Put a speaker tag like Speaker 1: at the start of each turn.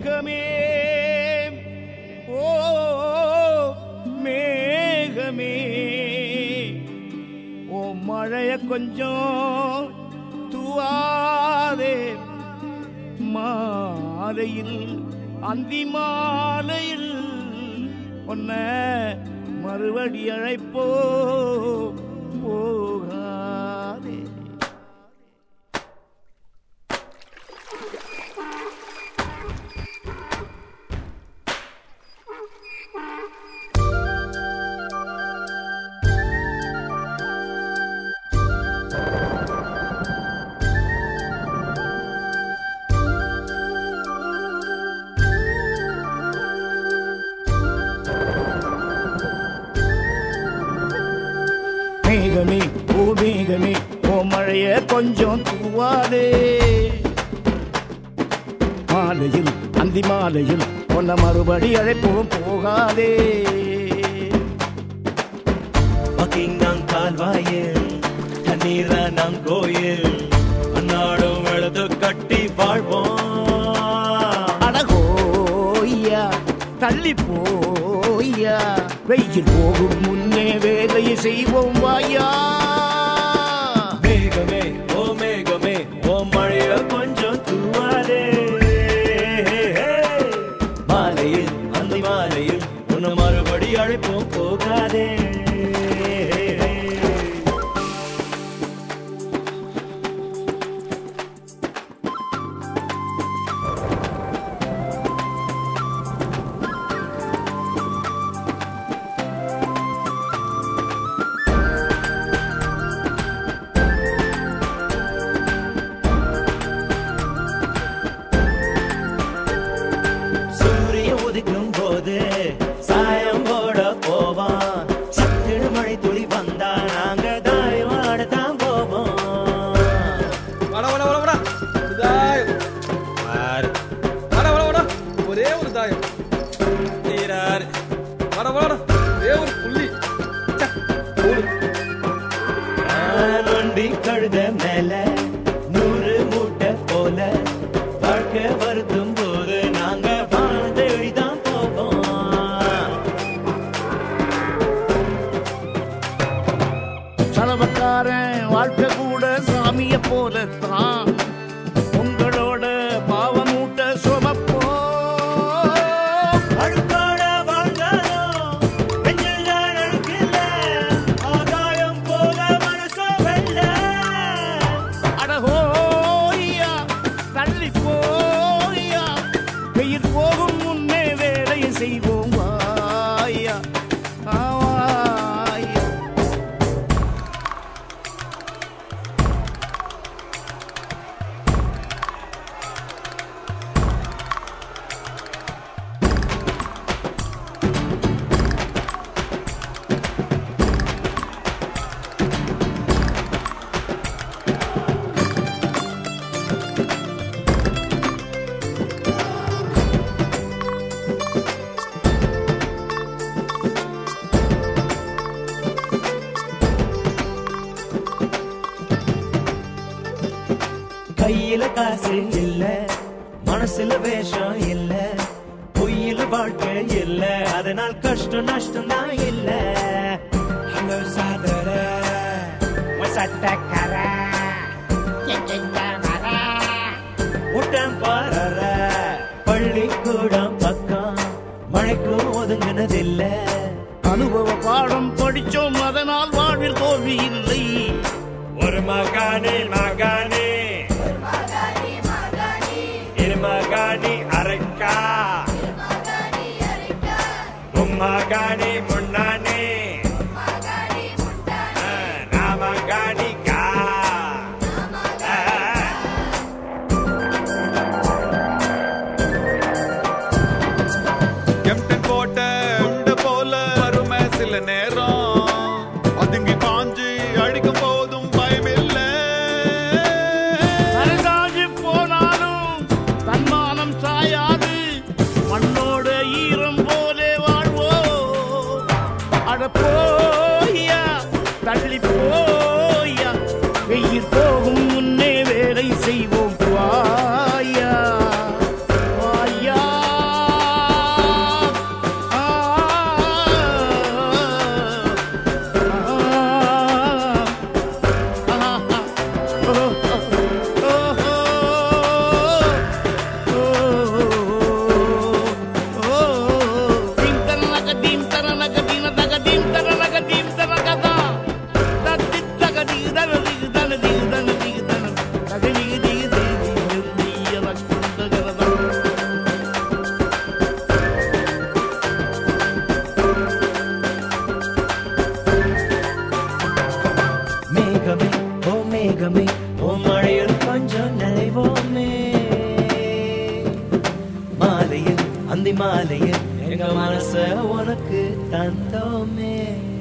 Speaker 1: மேகமே ஓ மேகமே ஓ மழைய கொஞ்சம் தூவாதே மாலையில் அந்தி மாலையில் உன்ன மறுபடி அழைப்போ போகாதே. மேகமே ஓ மேகமே ஓ மழைய கொஞ்சம் தூவாதே மாலையில் அந்தி மாலையில் உன்ன மறுபடி அழைப்போம் போகாதே.
Speaker 2: பக்கிங்காம் கால்வாயில் தண்ணீர நம் கோயில் அன்னாடும் எழுது கட்டி வாழ்வோம்.
Speaker 1: அடகோய்யா தள்ளி போய்யா வெயில் போகும் முன்னே வேலையை செய்வோம் வாயா.
Speaker 2: மேகமே ஓ மேகமே ஓ மழைய கொஞ்சம் தூவாதே மாலையில் அந்த மாலையில் உன்னை மறுபடி அழைப்போம் போகாதே. சாயம் போட போவான் சத்திடு மழை துளி வந்தா நாங்க தாயம் ஆடத்தான் போவோம்.
Speaker 3: ஒரே ஒரு தாயம் நீராறு ஒரே ஒரு புள்ளி
Speaker 2: நொண்டி கழுத மேல 100 மூட்டை போல வாழ்க்கை வருத்தும் போது நாங்க வாழ்ந்து எழுதான் போவோம்.
Speaker 1: சலவக்காரன் வாழ்க்கை கூட சாமிய போலத்தான் உங்களோட பாவமூட்ட சுமப்போ.
Speaker 2: அழுக்காட வாழ்ந்தாலும் நெஞ்சில் நான் அழுக்கில்ல ஆகாயம் போல மனச வெல்ல.
Speaker 1: அடகோய்யா தள்ளி போய்யா வெயில் போகும் முன்னே வேலையை செய்வோம் வாயா வாயா.
Speaker 2: கையில காசு இல்ல மனசுல வேஷம் இல்ல பொய்யில வாழ்க்கை இல்ல அதனால் கஷ்டம் நஷ்டம் தான் இல்ல. ஹலோ சாதர சட்டக்கர ஊட்டம் பாரற பள்ளிக்கூடம் பக்கம் மழைக்கும் ஒதுங்கினதில்ல.
Speaker 1: அனுபவ பாடம் படிச்சோம் அதனால் வாழ்வில் தோல்வி இல்லை.
Speaker 2: ஒரு மகானே மகானே இரு மகானி அரைக்கா மகானி முன்னானே நாமகானி கா.
Speaker 3: கேப்டன் போட்ட உண்டு போல வறுமை சில நேரம் அதுங்கி பாஞ்சு அடிக்கும் போதும் பயமில்ல.
Speaker 1: அரைதாஜி போனாலும் தன்மானம் சாயாது மண்ணோட ஈரம் போலே வாழ்வோ. அட போய்யா தள்ளி போய்யா வெயில் போகும் முன்னே வேலை செய்வோம் வாயா வாயா.
Speaker 2: தெய்வமே உன் மழையில் கொஞ்சம் நனைவோமே. மாலையில் அந்தி மாலையில் எங்க மனச உனக்கு தந்தோமே.